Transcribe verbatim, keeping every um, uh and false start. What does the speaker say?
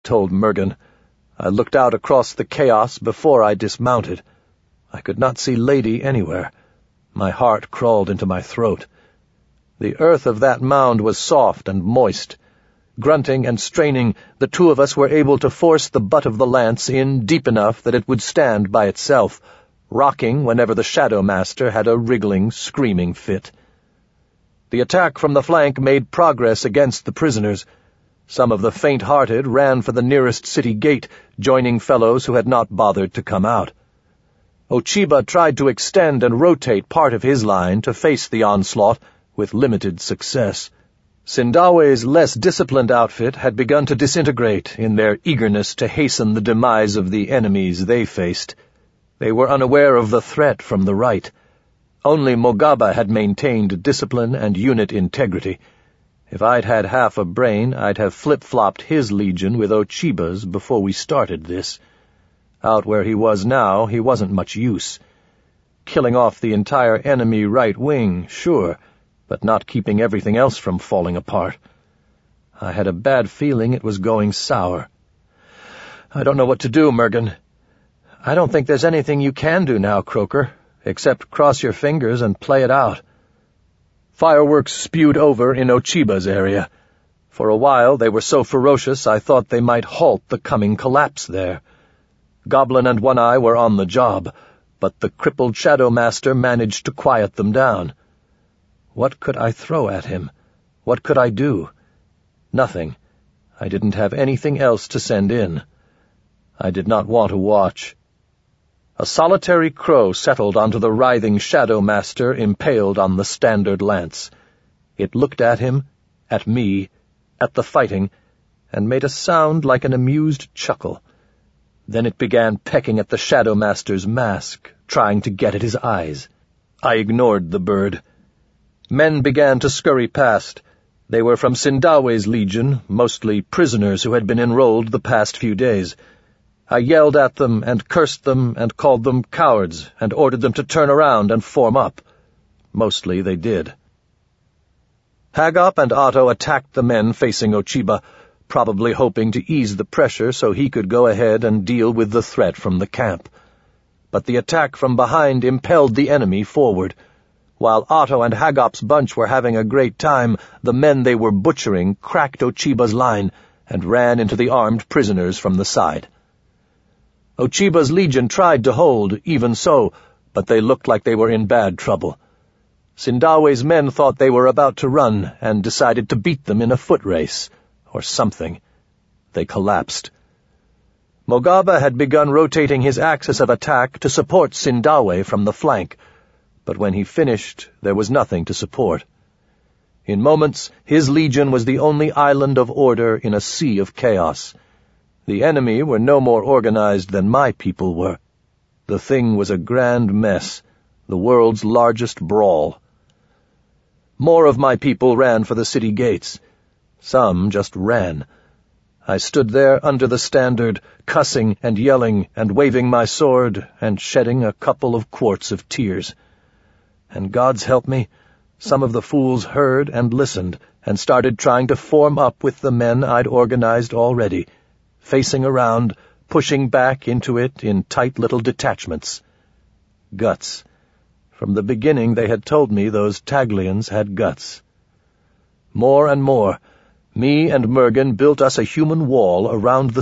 told Mergen. I looked out across the chaos before I dismounted. I could not see Lady anywhere. My heart crawled into my throat. The earth of that mound was soft and moist. Grunting and straining, the two of us were able to force the butt of the lance in deep enough that it would stand by itself, rocking whenever the Shadow Master had a wriggling, screaming fit. The attack from the flank made progress against the prisoners. Some of the faint-hearted ran for the nearest city gate, joining fellows who had not bothered to come out. Ochiba tried to extend and rotate part of his line to face the onslaught, with limited success. Sindawe's less disciplined outfit had begun to disintegrate in their eagerness to hasten the demise of the enemies they faced. They were unaware of the threat from the right. Only Mogaba had maintained discipline and unit integrity. If I'd had half a brain, I'd have flip-flopped his legion with Ochiba's before we started this. Out where he was now, he wasn't much use. Killing off the entire enemy right wing, sure, but not keeping everything else from falling apart. I had a bad feeling it was going sour. I don't know what to do, Mergen. I don't think there's anything you can do now, Croker, except cross your fingers and play it out. Fireworks spewed over in Ochiba's area. For a while they were so ferocious I thought they might halt the coming collapse there. Goblin and One-Eye were on the job, but the crippled Shadow Master managed to quiet them down. What could I throw at him? What could I do? Nothing. I didn't have anything else to send in. I did not want to watch. A solitary crow settled onto the writhing Shadow Master impaled on the standard lance. It looked at him, at me, at the fighting, and made a sound like an amused chuckle. Then it began pecking at the Shadow Master's mask, trying to get at his eyes. I ignored the bird. Men began to scurry past. They were from Sindawe's legion, mostly prisoners who had been enrolled the past few days. I yelled at them and cursed them and called them cowards and ordered them to turn around and form up. Mostly they did. Hagop and Otto attacked the men facing Ochiba, probably hoping to ease the pressure so he could go ahead and deal with the threat from the camp. But the attack from behind impelled the enemy forward. While Otto and Hagop's bunch were having a great time, the men they were butchering cracked Ochiba's line and ran into the armed prisoners from the side. Ochiba's legion tried to hold, even so, but they looked like they were in bad trouble. Sindawe's men thought they were about to run and decided to beat them in a foot race, or something. They collapsed. Mogaba had begun rotating his axis of attack to support Sindawe from the flank, but when he finished, there was nothing to support. In moments, his legion was the only island of order in a sea of chaos. The enemy were no more organized than my people were. The thing was a grand mess, the world's largest brawl. More of my people ran for the city gates. Some just ran. I stood there under the standard, cussing and yelling and waving my sword and shedding a couple of quarts of tears. And God's help me, some of the fools heard and listened and started trying to form up with the men I'd organized already, facing around, pushing back into it in tight little detachments. Guts. From the beginning they had told me those Taglians had guts. More and more, me and Mergen built us a human wall around the